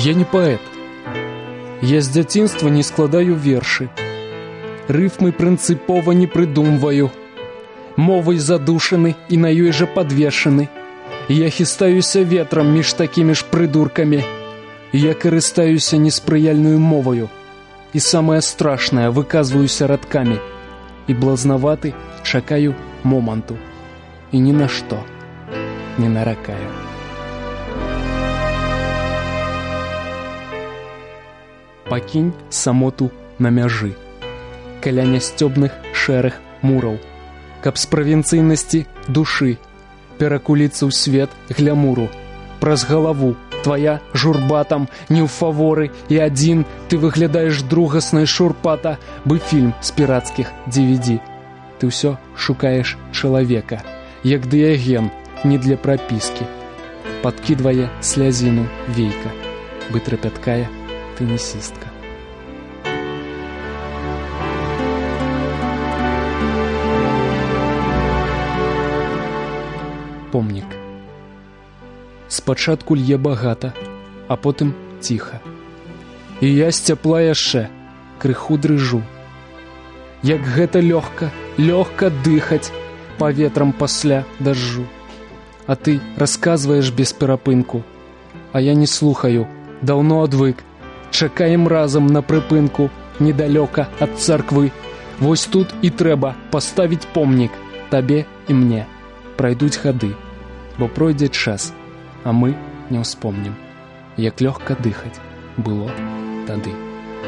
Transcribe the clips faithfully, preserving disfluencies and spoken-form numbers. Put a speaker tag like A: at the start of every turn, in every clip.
A: Я не паэт. Я з дзяцінства не складаю вершы. Рыфмы прынцыпова не прыдумваю. Мовай задушаны і на ёй жа падвешаны. Я хістаюся ветрам між такімі ж прыдуркамі. Я карыстаюся неспрыяльную моваю. І самае страшнае, выказваюся радкамі. І блазнаваты чакаю моманту. І ні на што не наракаю. Пакінь самоту на мяжы, каля нясцёбных шэрых мураў, каб з правінцыйнасці душы перакуліцца ў свет глямуру. Праз галаву твая журба там не ў фаворы, і адзін ты выглядаеш другаснай шурпата, бы фільм з пірацкіх ді ви ді. Ты ўсё шукаеш чалавека, як дыяген не для прапіскі. Падкідвае слязіну вейка, бы трапяткая тэнісістка. Помнік. Спачатку лье багата, а потым ціха. І я з цяпла яшчэ крыху дрыжу. Як гэта лёгка, лёгка дыхаць паветрам пасля дажджу. А ты расказваеш без перапынку, а я не слухаю, даўно адвык. Чакаем разам на прыпынку, недалёка ад царквы. Вось тут і трэба паставіць помнік табе і мне. Прайдуць гады, бо пройдзе час, а мы не ўспомнім, як лёгка дыхаць было тады.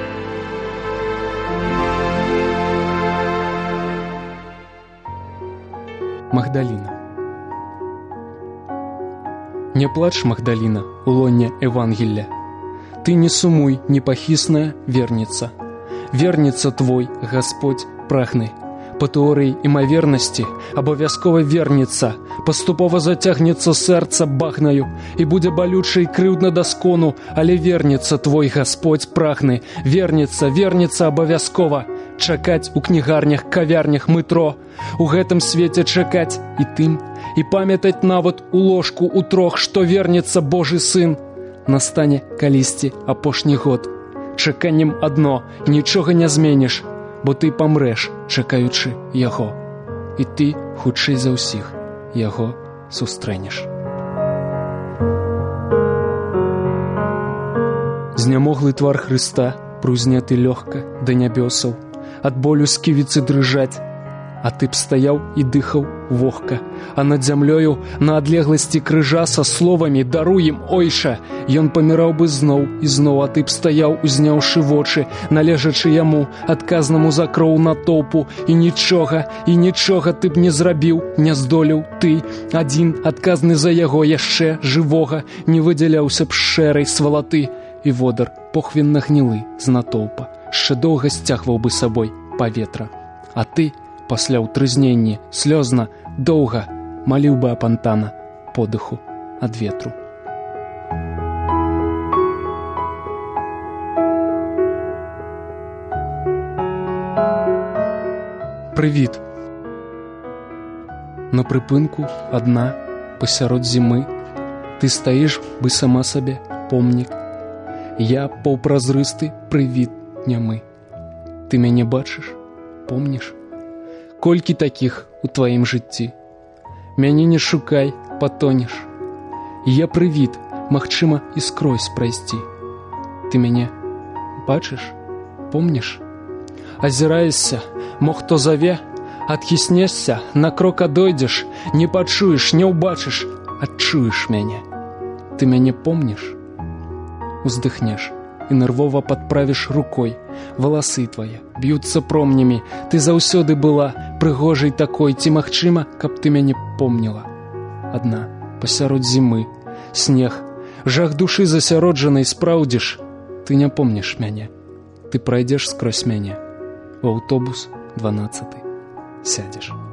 A: Магдаліна. Не плач, Магдаліна, у лоне Евангелля. Ты не сумуй, непахісная верніца. Верніца твой, Господь прагны. Па тэорыі імавернасці абавязкова верніца, паступова зацягнецца сэрца багнаю, і будзе балюча і крыўдна да скону, але верніца твой, Господь прагны. Верніца, верніца абавязкова. Чакаць у кнігарнях, кавярнях, метро. У гэтым свеце чакаць і тым, і памятаць нават у ложку у трох, што верніца Божы сын. Настане калісьці апошні год. Чаканнем адно, нічога не зменіш, бо ты памрэш, чакаючы яго. І ты, хутчэй за ўсіх, яго сустрэнеш. Знямоглы твар Хрыста прузняты лёгка да нябёсаў, ад болю сківіцы дрыжаць, а ты б стаяў і дыхаў вогка, а над зямлёю на адлегласці крыжа са словамі «Даруй ім, ойша!» Ён паміраў бы зноў і зноў, а ты б стаяў, узняўшы вочы, належачы яму, адказнаму за кроў натоўпу, і нічога, і нічога ты б не зрабіў, не здолеў ты, адзін, адказны за яго яшчэ жывога, не выдзяляўся б шэрай свалаты, і водар похвінна гнілы з натоўпа, яшчэ доўга сцягваў бы сабой паветра. А ты, пасля ўтрызнення, слёзна, доўга маліў бы апантана подыху ад ветру. Прывіт. На прыпынку адна пасярод зімы ты стаіш бы сама сабе помнік. Я паўпразрысты прывіт нямы. Ты мяне бачыш, помніш? Колькі такіх у тваім жыцці? Мяне не шукай, патонеш. Я прывіт, магчыма, і скрозь прайсці. Ты мяне бачыш, помніш? Азіраешся, мо хто заве, адхіснешся, на крок адойдзеш, не пачуеш, не ўбачыш, адчуеш мяне. Ты мяне помніш? Уздыхнеш і нервова падправіш рукой. Валасы твае б'юцца промнямі. Ты заўсёды была прыгожай такой. Ці магчыма, каб ты мяне помніла? Адна пасярод зімы, снег, жах душы засяроджанай спраўдзіш. Ты не помніш мяне. Ты прайдзеш скрозь мяне. У аўтобус дванаццаты сядзеш.